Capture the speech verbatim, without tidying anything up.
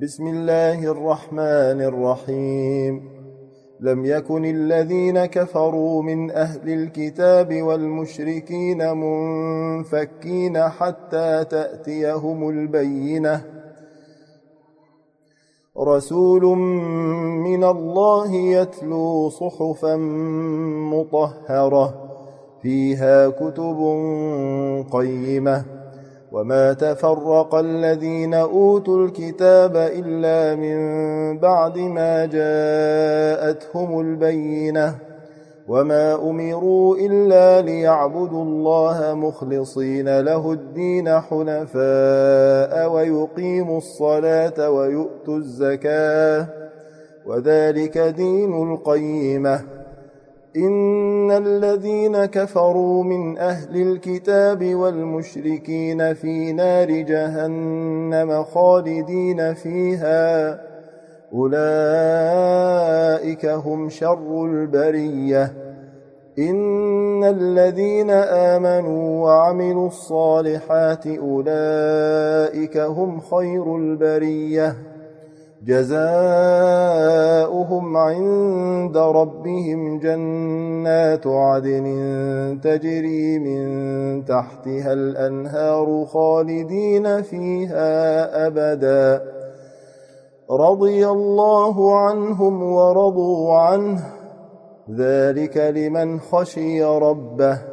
بسم الله الرحمن الرحيم لم يكن الذين كفروا من أهل الكتاب والمشركين منفكين حتى تأتيهم البينة رسول من الله يتلو صحفا مطهرة فيها كتب قيمة وما تفرق الذين أوتوا الكتاب إلا من بعد ما جاءتهم البينة وما أمروا إلا ليعبدوا الله مخلصين له الدين حنفاء ويقيموا الصلاة ويؤتوا الزكاة وذلك دين القيمة إن الذين كفروا من أهل الكتاب والمشركين في نار جهنم خالدين فيها أولئك هم شر البرية إن الذين آمنوا وعملوا الصالحات أولئك هم خير البرية جزاؤهم عند ربهم جنات عدن تجري من تحتها الأنهار خالدين فيها أبدا رضي الله عنهم ورضوا عنه ذلك لمن خشي ربه